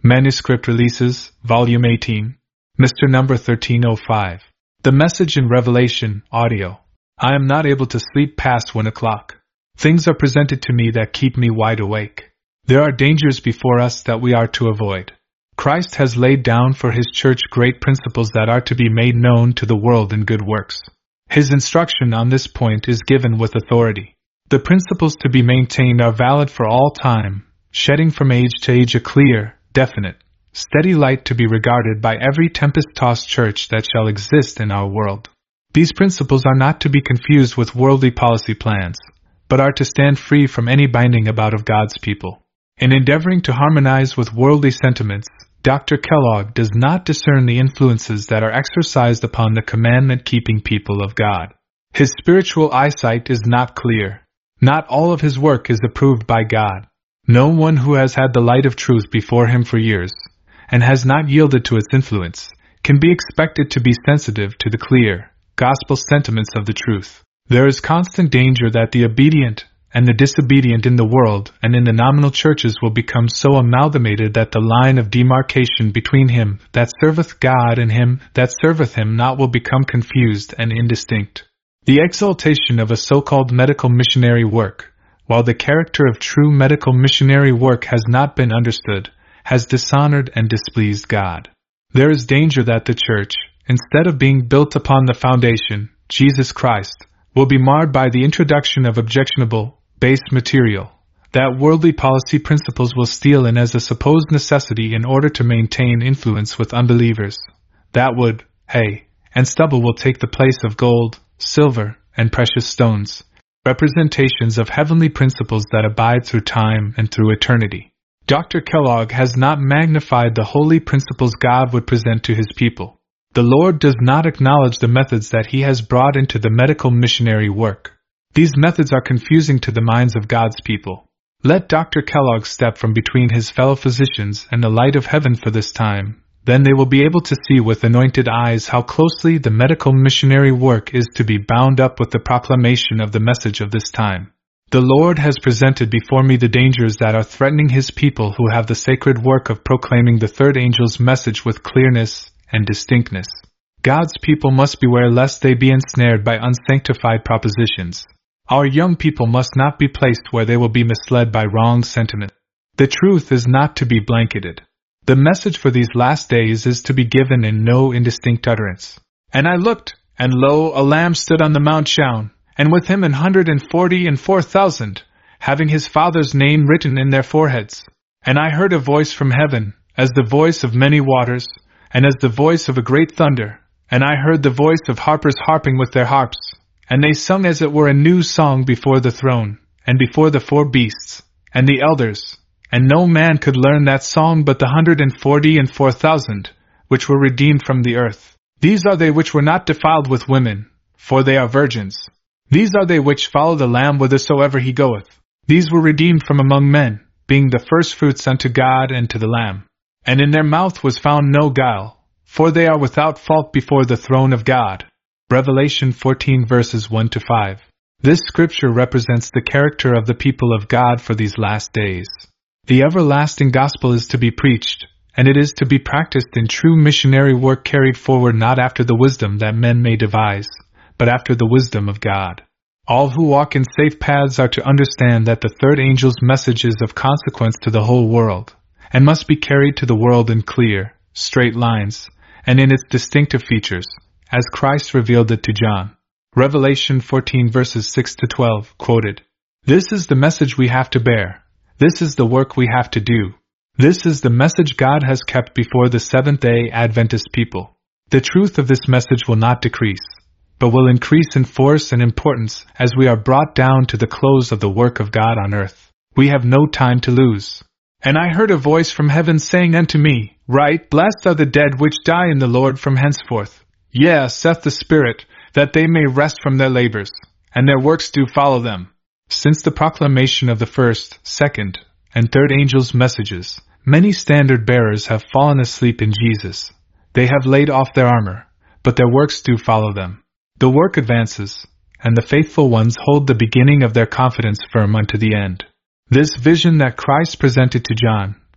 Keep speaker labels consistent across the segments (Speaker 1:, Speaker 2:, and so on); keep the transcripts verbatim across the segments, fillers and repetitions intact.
Speaker 1: Manuscript Releases, Volume eighteen, Mister Number thirteen oh five. The Message in Revelation, Audio. I am not able to sleep past one o'clock. Things are presented to me that keep me wide awake. There are dangers before us that we are to avoid. Christ has laid down for His church great principles that are to be made known to the world in good works. His instruction on this point is given with authority. The principles to be maintained are valid for all time, shedding from age to age a clear, definite, steady light to be regarded by every tempest-tossed church that shall exist in our world. These principles are not to be confused with worldly policy plans, but are to stand free from any binding about of God's people. In endeavoring to harmonize with worldly sentiments, Doctor Kellogg does not discern the influences that are exercised upon the commandment-keeping people of God. His spiritual eyesight is not clear. Not all of his work is approved by God. No one who has had the light of truth before him for years, and has not yielded to its influence, can be expected to be sensitive to the clear, gospel sentiments of the truth. There is constant danger that the obedient and the disobedient in the world and in the nominal churches will become so amalgamated that the line of demarcation between him that serveth God and him that serveth him not will become confused and indistinct. The exaltation of a so-called medical missionary work, while the character of true medical missionary work has not been understood, has dishonored and displeased God. There is danger that the church, instead of being built upon the foundation, Jesus Christ, will be marred by the introduction of objectionable, base material, that worldly policy principles will steal in as a supposed necessity in order to maintain influence with unbelievers. That wood, hay, and stubble will take the place of gold, silver, and precious stones, representations of heavenly principles that abide through time and through eternity. Doctor Kellogg has not magnified the holy principles God would present to his people. The Lord does not acknowledge the methods that he has brought into the medical missionary work. These methods are confusing to the minds of God's people. Let Doctor Kellogg step from between his fellow physicians and the light of heaven for this time. Then they will be able to see with anointed eyes how closely the medical missionary work is to be bound up with the proclamation of the message of this time. The Lord has presented before me the dangers that are threatening his people who have the sacred work of proclaiming the third angel's message with clearness and distinctness. God's people must beware lest they be ensnared by unsanctified propositions. Our young people must not be placed where they will be misled by wrong sentiment. The truth is not to be blanketed. The message for these last days is to be given in no indistinct utterance. And I looked, and lo, a Lamb stood on the Mount Shaun, and with him an hundred and forty and four thousand, having his Father's name written in their foreheads. And I heard a voice from heaven, as the voice of many waters, and as the voice of a great thunder. And I heard the voice of harpers harping with their harps, and they sung as it were a new song before the throne, and before the four beasts, and the elders. And no man could learn that song but the hundred and forty and four thousand, which were redeemed from the earth. These are they which were not defiled with women, for they are virgins. These are they which follow the Lamb whithersoever he goeth. These were redeemed from among men, being the firstfruits unto God and to the Lamb. And in their mouth was found no guile, for they are without fault before the throne of God. Revelation fourteen verses one to five. This scripture represents the character of the people of God for these last days. The everlasting gospel is to be preached, and it is to be practiced in true missionary work carried forward not after the wisdom that men may devise, but after the wisdom of God. All who walk in safe paths are to understand that the third angel's message is of consequence to the whole world, and must be carried to the world in clear, straight lines, and in its distinctive features, as Christ revealed it to John. Revelation fourteen verses six to twelve, quoted. This is the message we have to bear. This is the work we have to do. This is the message God has kept before the Seventh-day Adventist people. The truth of this message will not decrease, but will increase in force and importance as we are brought down to the close of the work of God on earth. We have no time to lose. And I heard a voice from heaven saying unto me, Write, Blessed are the dead which die in the Lord from henceforth. Yea, saith the Spirit, that they may rest from their labors, and their works do follow them. Since the proclamation of the first, second, and third angels' messages, many standard-bearers have fallen asleep in Jesus. They have laid off their armor, but their works do follow them. The work advances, and the faithful ones hold the beginning of their confidence firm unto the end. This vision that Christ presented to John,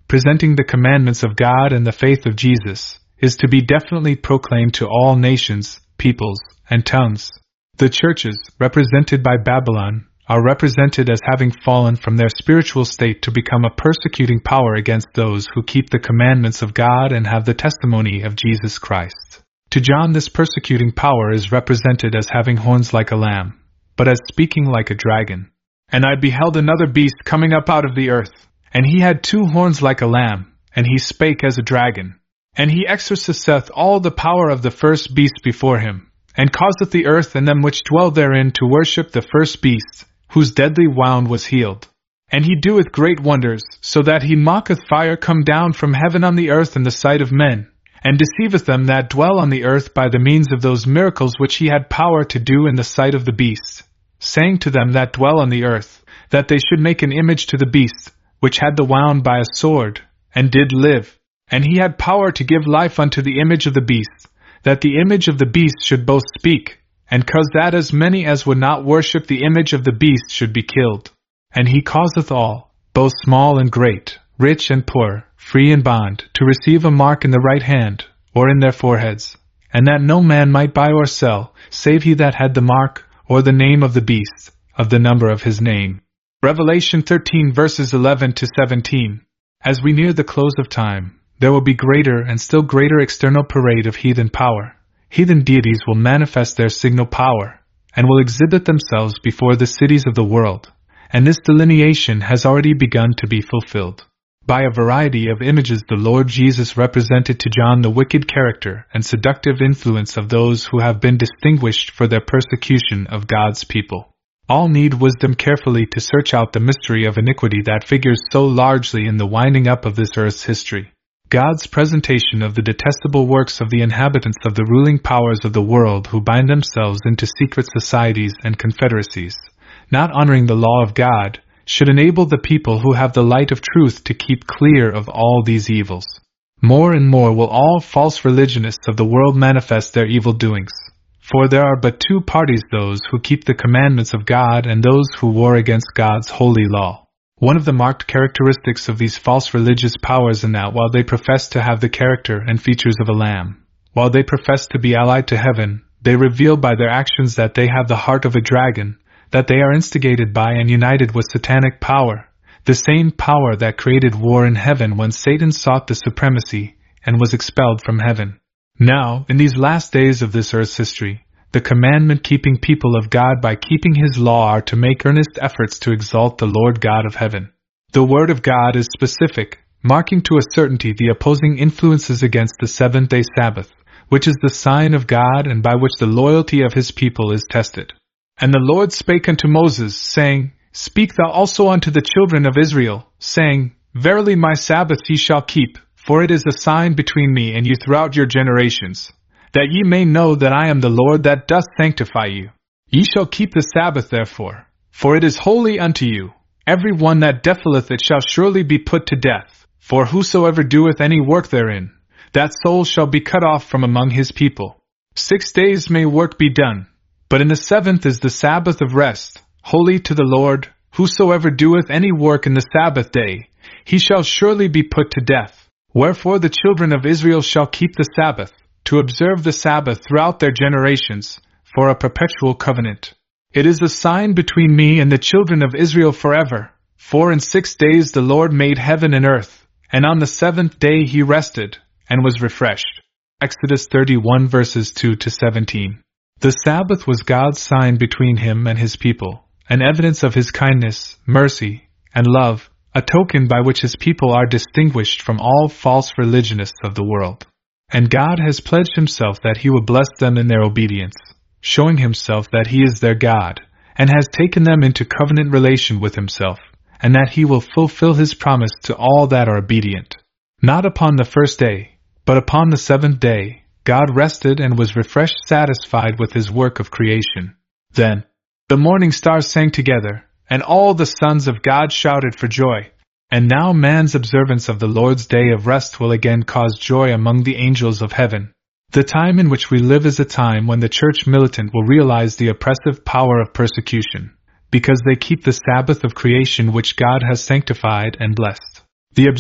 Speaker 1: presenting the commandments of God and the faith of Jesus, is to be definitely proclaimed to all nations, peoples, and tongues. The churches, represented by Babylon, are represented as having fallen from their spiritual state to become a persecuting power against those who keep the commandments of God and have the testimony of Jesus Christ. To John, this persecuting power is represented as having horns like a lamb, but as speaking like a dragon. And I beheld another beast coming up out of the earth, and he had two horns like a lamb, and he spake as a dragon. And he exerciseth all the power of the first beast before him, and causeth the earth and them which dwell therein to worship the first beast, whose deadly wound was healed. And he doeth great wonders, so that he mocketh fire come down from heaven on the earth in the sight of men, and deceiveth them that dwell on the earth by the means of those miracles which he had power to do in the sight of the beast, saying to them that dwell on the earth, that they should make an image to the beast, which had the wound by a sword, and did live. And he had power to give life unto the image of the beast, that the image of the beast should both speak, and cause that as many as would not worship the image of the beast should be killed. And he causeth all, both small and great, rich and poor, free and bond, to receive a mark in the right hand, or in their foreheads, and that no man might buy or sell, save he that had the mark, or the name of the beast, of the number of his name. Revelation thirteen verses eleven to seventeen. As we near the close of time, there will be greater and still greater external parade of heathen power. Heathen deities will manifest their signal power, and will exhibit themselves before the cities of the world, and this delineation has already begun to be fulfilled. By a variety of images the Lord Jesus represented to John the wicked character and seductive influence of those who have been distinguished for their persecution of God's people. All need wisdom carefully to search out the mystery of iniquity that figures so largely in the winding up of this earth's history. God's presentation of the detestable works of the inhabitants of the ruling powers of the world who bind themselves into secret societies and confederacies, not honoring the law of God, should enable the people who have the light of truth to keep clear of all these evils. More and more will all false religionists of the world manifest their evil doings. For there are but two parties, those who keep the commandments of God and those who war against God's holy law. One of the marked characteristics of these false religious powers is that while they profess to have the character and features of a lamb, while they profess to be allied to heaven, they reveal by their actions that they have the heart of a dragon, that they are instigated by and united with satanic power, the same power that created war in heaven when Satan sought the supremacy and was expelled from heaven. Now, in these last days of this earth's history, the commandment-keeping people of God by keeping His law are to make earnest efforts to exalt the Lord God of heaven. The Word of God is specific, marking to a certainty the opposing influences against the seventh-day Sabbath, which is the sign of God and by which the loyalty of His people is tested. And the Lord spake unto Moses, saying, Speak thou also unto the children of Israel, saying, Verily my Sabbath ye shall keep, for it is a sign between me and you throughout your generations, that ye may know that I am the Lord that doth sanctify you. Ye shall keep the Sabbath therefore, for it is holy unto you. Every one that defileth it shall surely be put to death, for whosoever doeth any work therein, that soul shall be cut off from among his people. Six days may work be done, but in the seventh is the Sabbath of rest, holy to the Lord. Whosoever doeth any work in the Sabbath day, he shall surely be put to death. Wherefore the children of Israel shall keep the Sabbath, to observe the Sabbath throughout their generations, for a perpetual covenant. It is a sign between me and the children of Israel forever. For in six days the Lord made heaven and earth, and on the seventh day he rested, and was refreshed. Exodus thirty-one verses two to seventeen. The Sabbath was God's sign between him and his people, an evidence of his kindness, mercy, and love, a token by which his people are distinguished from all false religionists of the world. And God has pledged himself that he will bless them in their obedience, showing himself that he is their God, and has taken them into covenant relation with himself, and that he will fulfill his promise to all that are obedient. Not upon the first day, but upon the seventh day, God rested and was refreshed, satisfied with his work of creation. Then, the morning stars sang together, and all the sons of God shouted for joy. And now man's observance of the Lord's day of rest will again cause joy among the angels of heaven. The time in which we live is a time when the church militant will realize the oppressive power of persecution, because they keep the Sabbath of creation which God has sanctified and blessed. The observance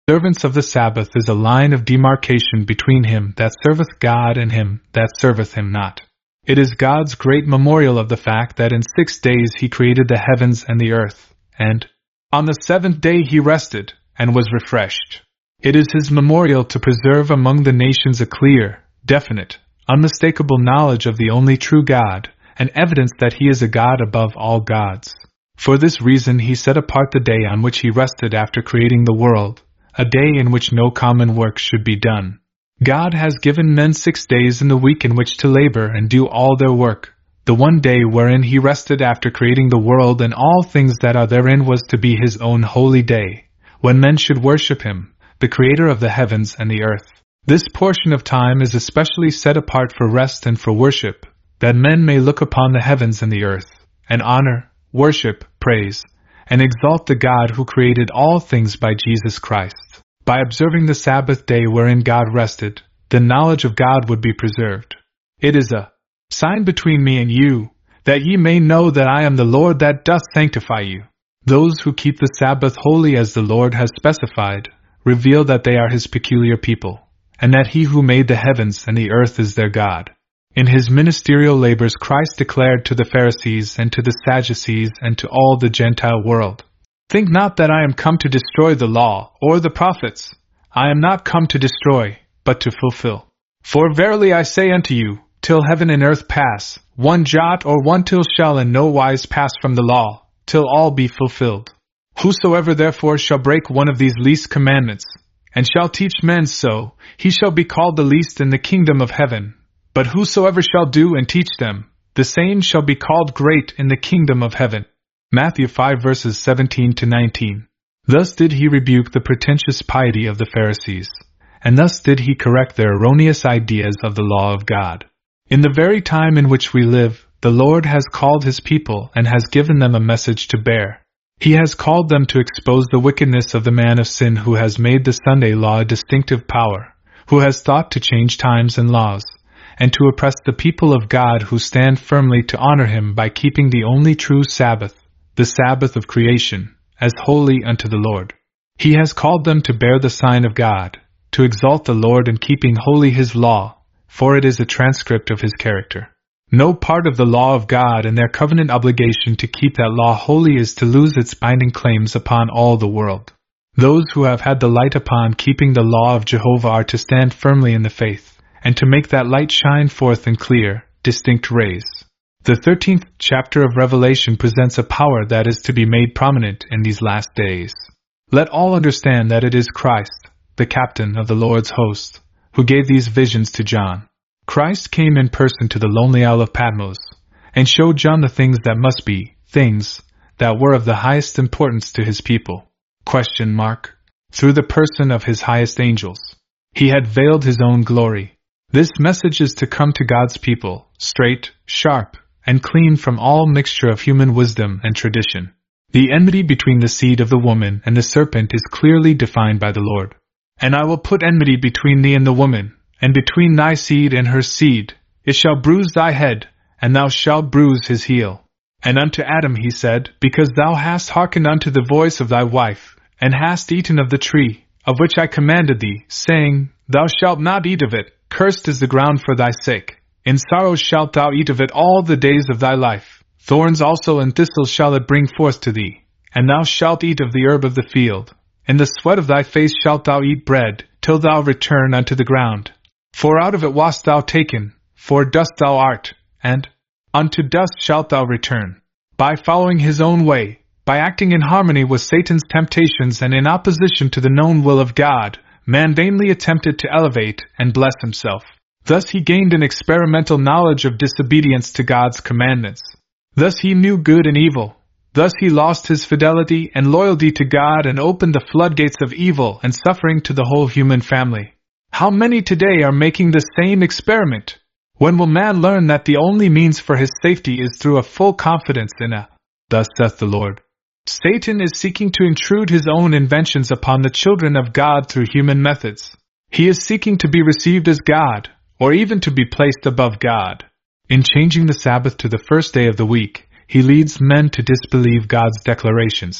Speaker 1: Observance of the Sabbath is a line of demarcation between him that serveth God and him that serveth him not. It is God's great memorial of the fact that in six days he created the heavens and the earth, and on the seventh day he rested, and was refreshed. It is his memorial to preserve among the nations a clear, definite, unmistakable knowledge of the only true God, and evidence that he is a God above all gods. For this reason he set apart the day on which he rested after creating the world, a day in which no common work should be done. God has given men six days in the week in which to labor and do all their work. The one day wherein he rested after creating the world and all things that are therein was to be his own holy day, when men should worship him, the creator of the heavens and the earth. This portion of time is especially set apart for rest and for worship, that men may look upon the heavens and the earth, and honor, worship, praise, and exalt the God who created all things by Jesus Christ. By observing the Sabbath day wherein God rested, the knowledge of God would be preserved. It is a sign between me and you, that ye may know that I am the Lord that doth sanctify you. Those who keep the Sabbath holy as the Lord has specified, reveal that they are his peculiar people, and that he who made the heavens and the earth is their God. In his ministerial labors Christ declared to the Pharisees and to the Sadducees and to all the Gentile world, "Think not that I am come to destroy the law or the prophets. I am not come to destroy, but to fulfill. For verily I say unto you, till heaven and earth pass, one jot or one tittle shall in no wise pass from the law, till all be fulfilled. Whosoever therefore shall break one of these least commandments, and shall teach men so, he shall be called the least in the kingdom of heaven. But whosoever shall do and teach them, the same shall be called great in the kingdom of heaven." Matthew five verses seventeen to nineteen. Thus did he rebuke the pretentious piety of the Pharisees, and thus did he correct their erroneous ideas of the law of God. In the very time in which we live, the Lord has called his people and has given them a message to bear. He has called them to expose the wickedness of the man of sin who has made the Sunday law a distinctive power, who has thought to change times and laws, and to oppress the people of God who stand firmly to honor him by keeping the only true Sabbath, the Sabbath of creation, as holy unto the Lord. He has called them to bear the sign of God, to exalt the Lord in keeping holy his law, for it is a transcript of his character. No part of the law of God and their covenant obligation to keep that law holy is to lose its binding claims upon all the world. Those who have had the light upon keeping the law of Jehovah are to stand firmly in the faith, and to make that light shine forth in clear, distinct rays. The thirteenth chapter of Revelation presents a power that is to be made prominent in these last days. Let all understand that it is Christ, the captain of the Lord's host, who gave these visions to John. Christ came in person to the lonely Isle of Patmos, and showed John the things that must be, things that were of the highest importance to his people. Question mark. Through the person of his highest angels. He had veiled his own glory. This message is to come to God's people, straight, sharp, and clean from all mixture of human wisdom and tradition. The enmity between the seed of the woman and the serpent is clearly defined by the Lord. "And I will put enmity between thee and the woman, and between thy seed and her seed. It shall bruise thy head, and thou shalt bruise his heel. And unto Adam he said, Because thou hast hearkened unto the voice of thy wife, and hast eaten of the tree, of which I commanded thee, saying, Thou shalt not eat of it, cursed is the ground for thy sake. In sorrow shalt thou eat of it all the days of thy life. Thorns also and thistles shall it bring forth to thee. And thou shalt eat of the herb of the field. In the sweat of thy face shalt thou eat bread, till thou return unto the ground. For out of it wast thou taken, for dust thou art, and unto dust shalt thou return." By following his own way, by acting in harmony with Satan's temptations and in opposition to the known will of God, man vainly attempted to elevate and bless himself. Thus he gained an experimental knowledge of disobedience to God's commandments. Thus he knew good and evil. Thus he lost his fidelity and loyalty to God and opened the floodgates of evil and suffering to the whole human family. How many today are making the same experiment? When will man learn that the only means for his safety is through a full confidence in a, "Thus saith the Lord"? Satan is seeking to intrude his own inventions upon the children of God through human methods. He is seeking to be received as God, or even to be placed above God. In changing the Sabbath to the first day of the week, he leads men to disbelieve God's declarations,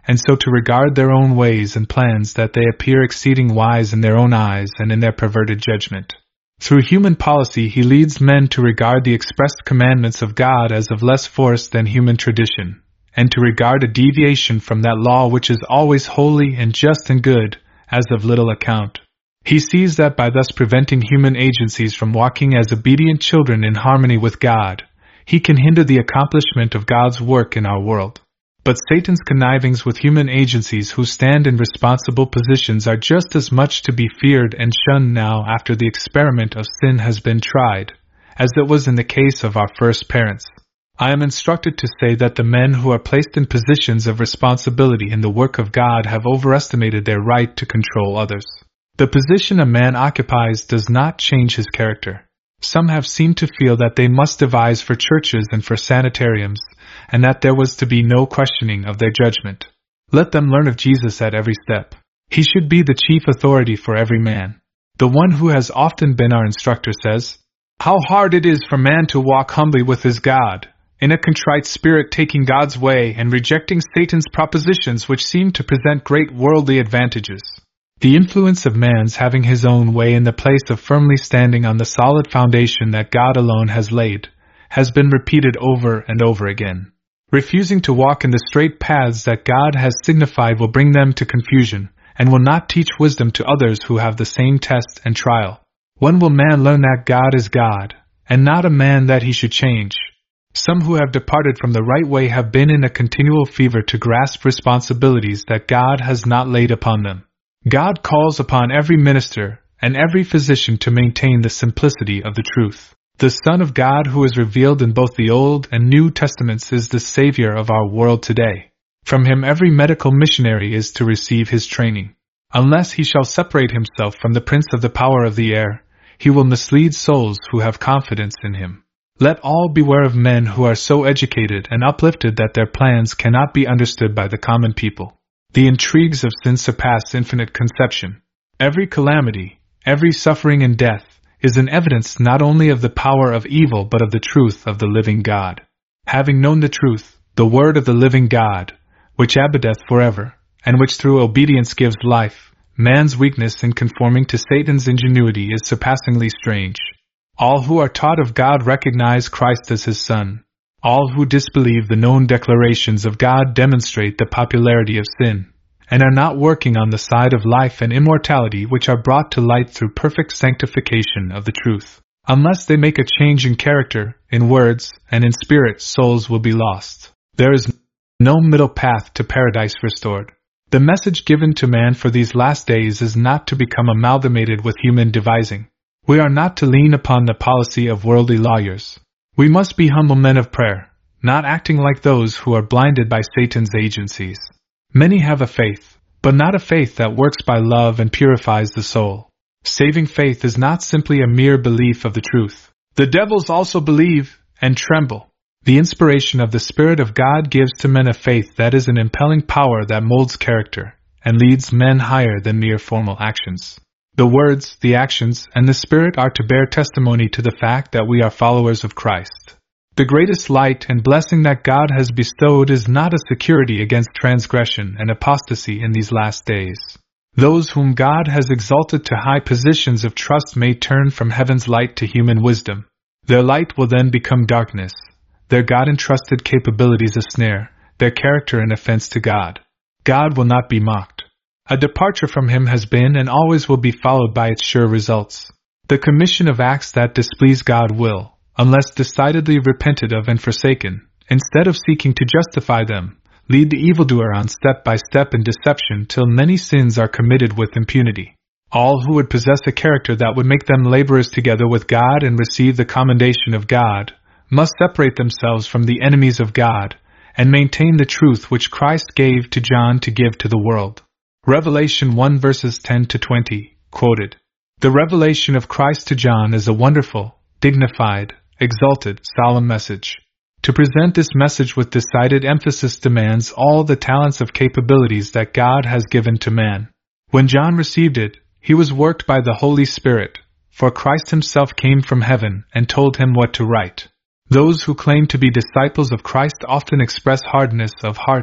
Speaker 1: and so to regard their own ways and plans that they appear exceeding wise in their own eyes and in their perverted judgment. Through human policy he leads men to regard the expressed commandments of God as of less force than human tradition, and to regard a deviation from that law which is always holy and just and good, as of little account. He sees that by thus preventing human agencies from walking as obedient children in harmony with God, he can hinder the accomplishment of God's work in our world. But Satan's connivings with human agencies who stand in responsible positions are just as much to be feared and shunned now after the experiment of sin has been tried, as it was in the case of our first parents. I am instructed to say that the men who are placed in positions of responsibility in the work of God have overestimated their right to control others. The position a man occupies does not change his character. Some have seemed to feel that they must devise for churches and for sanitariums, and that there was to be no questioning of their judgment. Let them learn of Jesus at every step. He should be the chief authority for every man. The one who has often been our instructor says, "How hard it is for man to walk humbly with his God, in a contrite spirit taking God's way and rejecting Satan's propositions which seem to present great worldly advantages." The influence of man's having his own way in the place of firmly standing on the solid foundation that God alone has laid, has been repeated over and over again. Refusing to walk in the straight paths that God has signified will bring them to confusion, and will not teach wisdom to others who have the same test and trial. When will man learn that God is God, and not a man that he should change? Some who have departed from the right way have been in a continual fever to grasp responsibilities that God has not laid upon them. God calls upon every minister and every physician to maintain the simplicity of the truth. The Son of God who is revealed in both the Old and New Testaments is the Savior of our world today. From him every medical missionary is to receive his training. Unless he shall separate himself from the prince of the power of the air, he will mislead souls who have confidence in him. Let all beware of men who are so educated and uplifted that their plans cannot be understood by the common people. The intrigues of sin surpass infinite conception. Every calamity, every suffering and death, is an evidence not only of the power of evil but of the truth of the living God. Having known the truth, the word of the living God, which abideth forever, and which through obedience gives life, man's weakness in conforming to Satan's ingenuity is surpassingly strange. All who are taught of God recognize Christ as his Son. All who disbelieve the known declarations of God demonstrate the popularity of sin, and are not working on the side of life and immortality which are brought to light through perfect sanctification of the truth. Unless they make a change in character, in words, and in spirit, souls will be lost. There is no middle path to paradise restored. The message given to man for these last days is not to become amalgamated with human devising. We are not to lean upon the policy of worldly lawyers. We must be humble men of prayer, not acting like those who are blinded by Satan's agencies. Many have a faith, but not a faith that works by love and purifies the soul. Saving faith is not simply a mere belief of the truth. The devils also believe and tremble. The inspiration of the Spirit of God gives to men a faith that is an impelling power that molds character, and leads men higher than mere formal actions. The words, the actions, and the Spirit are to bear testimony to the fact that we are followers of Christ. The greatest light and blessing that God has bestowed is not a security against transgression and apostasy in these last days. Those whom God has exalted to high positions of trust may turn from heaven's light to human wisdom. Their light will then become darkness, their God-entrusted capabilities a snare, their character an offense to God. God will not be mocked. A departure from him has been and always will be followed by its sure results. The commission of acts that displease God will, unless decidedly repented of and forsaken, instead of seeking to justify them, lead the evildoer on step by step in deception till many sins are committed with impunity. All who would possess a character that would make them laborers together with God and receive the commendation of God, must separate themselves from the enemies of God, and maintain the truth which Christ gave to John to give to the world. Revelation one verses ten to twenty, quoted. The revelation of Christ to John is a wonderful, dignified, exalted, solemn message. To present this message with decided emphasis demands all the talents of capabilities that God has given to man. When John received it, he was worked by the Holy Spirit, for Christ himself came from heaven and told him what to write. Those who claim to be disciples of Christ often express hardness of heart,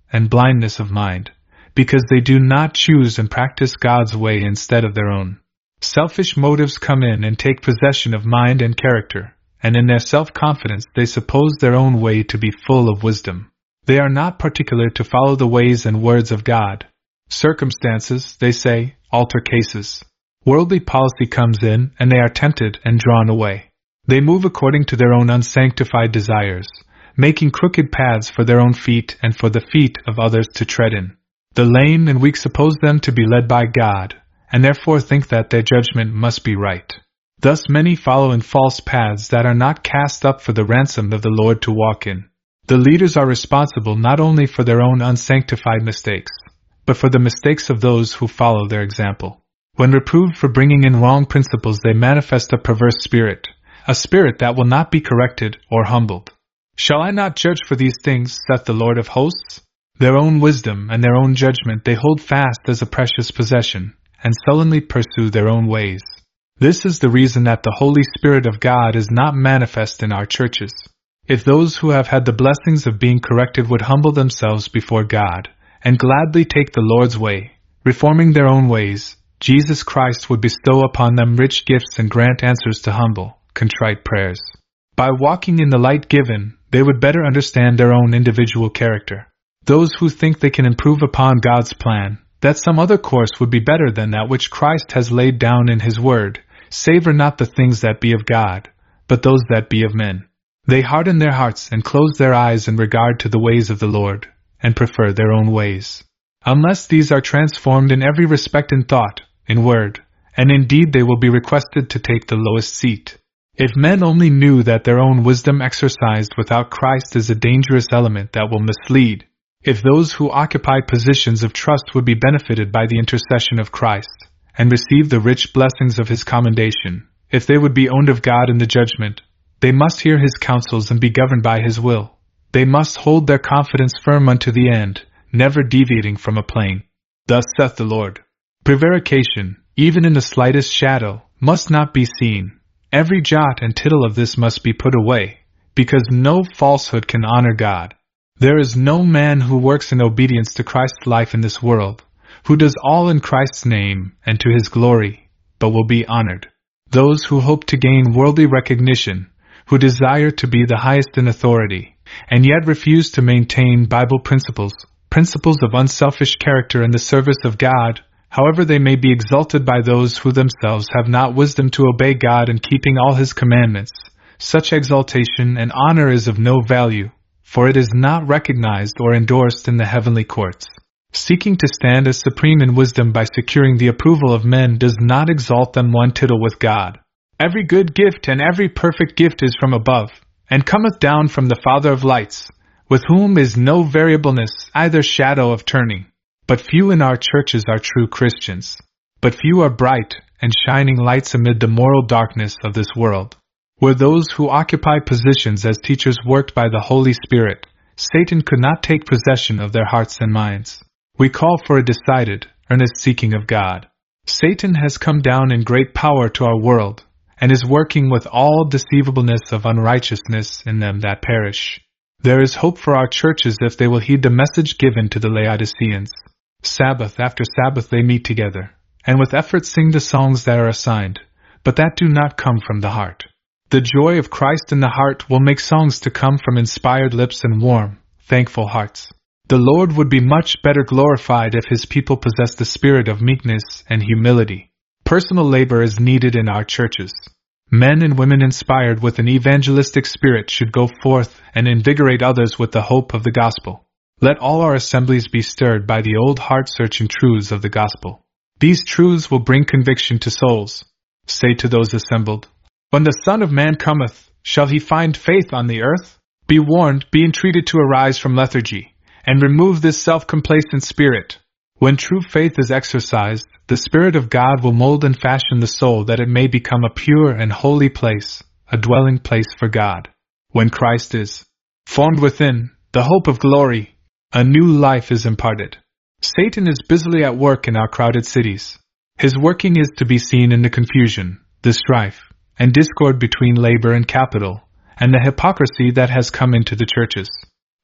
Speaker 1: and blindness of mind, because they do not choose and practice God's way instead of their own. Selfish motives come in and take possession of mind and character, and in their self-confidence they suppose their own way to be full of wisdom. They are not particular to follow the ways and words of God. Circumstances, they say, alter cases. Worldly policy comes in, and they are tempted and drawn away. They move according to their own unsanctified desires, making crooked paths for their own feet and for the feet of others to tread in. The lame and weak suppose them to be led by God, and therefore think that their judgment must be right. Thus many follow in false paths that are not cast up for the ransom of the Lord to walk in. The leaders are responsible not only for their own unsanctified mistakes, but for the mistakes of those who follow their example. When reproved for bringing in wrong principles, they manifest a perverse spirit, a spirit that will not be corrected or humbled. Shall I not judge for these things, saith the Lord of hosts? Their own wisdom and their own judgment they hold fast as a precious possession, and sullenly pursue their own ways. This is the reason that the Holy Spirit of God is not manifest in our churches. If those who have had the blessings of being corrected would humble themselves before God, and gladly take the Lord's way, reforming their own ways, Jesus Christ would bestow upon them rich gifts and grant answers to humble, contrite prayers. By walking in the light given, they would better understand their own individual character. Those who think they can improve upon God's plan, that some other course would be better than that which Christ has laid down in His Word, savor not the things that be of God, but those that be of men. They harden their hearts and close their eyes in regard to the ways of the Lord, and prefer their own ways. Unless these are transformed in every respect in thought, in word, and in deed, they will be requested to take the lowest seat. If men only knew that their own wisdom exercised without Christ is a dangerous element that will mislead, if those who occupy positions of trust would be benefited by the intercession of Christ, and receive the rich blessings of His commendation, if they would be owned of God in the judgment, they must hear His counsels and be governed by His will. They must hold their confidence firm unto the end, never deviating from a plane. Thus saith the Lord. Prevarication, even in the slightest shadow, must not be seen. Every jot and tittle of this must be put away, because no falsehood can honor God. There is no man who works in obedience to Christ's life in this world, who does all in Christ's name and to His glory, but will be honored. Those who hope to gain worldly recognition, who desire to be the highest in authority, and yet refuse to maintain Bible principles, principles of unselfish character in the service of God, however they may be exalted by those who themselves have not wisdom to obey God in keeping all His commandments, such exaltation and honor is of no value, for it is not recognized or endorsed in the heavenly courts. Seeking to stand as supreme in wisdom by securing the approval of men does not exalt them one tittle with God. Every good gift and every perfect gift is from above, and cometh down from the Father of lights, with whom is no variableness, either shadow of turning. But few in our churches are true Christians. But few are bright and shining lights amid the moral darkness of this world. Were those who occupy positions as teachers worked by the Holy Spirit, Satan could not take possession of their hearts and minds. We call for a decided, earnest seeking of God. Satan has come down in great power to our world, and is working with all deceivableness of unrighteousness in them that perish. There is hope for our churches if they will heed the message given to the Laodiceans. Sabbath after Sabbath they meet together, and with effort sing the songs that are assigned, but that do not come from the heart. The joy of Christ in the heart will make songs to come from inspired lips and warm, thankful hearts. The Lord would be much better glorified if His people possessed the spirit of meekness and humility. Personal labor is needed in our churches. Men and women inspired with an evangelistic spirit should go forth and invigorate others with the hope of the gospel. Let all our assemblies be stirred by the old heart-searching truths of the gospel. These truths will bring conviction to souls. Say to those assembled, when the Son of Man cometh, shall He find faith on the earth? Be warned, be entreated to arise from lethargy, and remove this self-complacent spirit. When true faith is exercised, the Spirit of God will mold and fashion the soul that it may become a pure and holy place, a dwelling place for God. When Christ is formed within, the hope of glory, a new life is imparted. Satan is busily at work in our crowded cities. His working is to be seen in the confusion, the strife, and discord between labor and capital, and the hypocrisy that has come into the churches.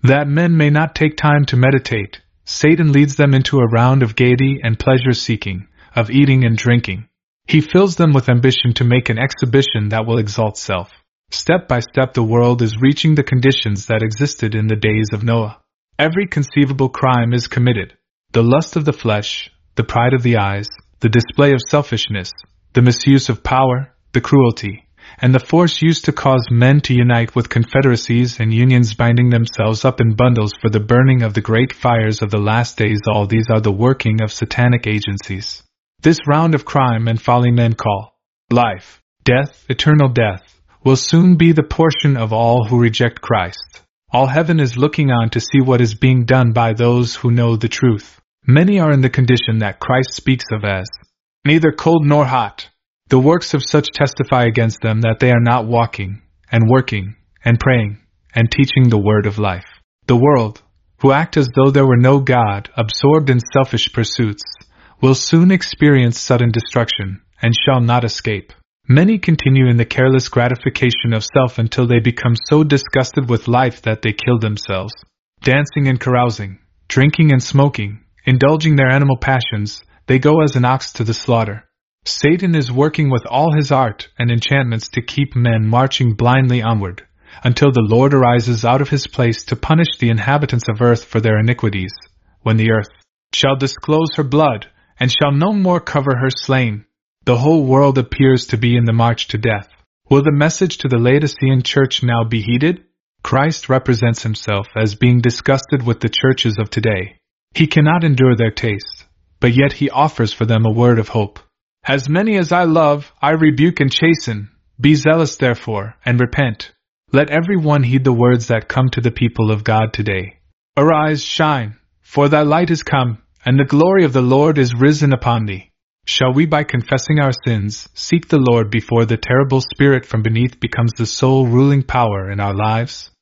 Speaker 1: That men may not take time to meditate, Satan leads them into a round of gaiety and pleasure-seeking, of eating and drinking. He fills them with ambition to make an exhibition that will exalt self. Step by step the world is reaching the conditions that existed in the days of Noah. Every conceivable crime is committed. The lust of the flesh, the pride of the eyes, the display of selfishness, the misuse of power, the cruelty, and the force used to cause men to unite with confederacies and unions binding themselves up in bundles for the burning of the great fires of the last days, all these are the working of satanic agencies. This round of crime and folly men call life, death, eternal death, will soon be the portion of all who reject Christ. All heaven is looking on to see what is being done by those who know the truth. Many are in the condition that Christ speaks of as neither cold nor hot. The works of such testify against them that they are not walking, and working, and praying, and teaching the word of life. The world, who act as though there were no God, absorbed in selfish pursuits, will soon experience sudden destruction, and shall not escape. Many continue in the careless gratification of self until they become so disgusted with life that they kill themselves. Dancing and carousing, drinking and smoking, indulging their animal passions, they go as an ox to the slaughter. Satan is working with all his art and enchantments to keep men marching blindly onward, until the Lord arises out of his place to punish the inhabitants of earth for their iniquities, when the earth shall disclose her blood, and shall no more cover her slain. The whole world appears to be in the march to death. Will the message to the Laodicean church now be heeded? Christ represents himself as being disgusted with the churches of today. He cannot endure their taste, but yet he offers for them a word of hope. As many as I love, I rebuke and chasten. Be zealous therefore, and repent. Let every one heed the words that come to the people of God today. Arise, shine, for thy light is come, and the glory of the Lord is risen upon thee. Shall we, by confessing our sins, seek the Lord before the terrible spirit from beneath becomes the sole ruling power in our lives?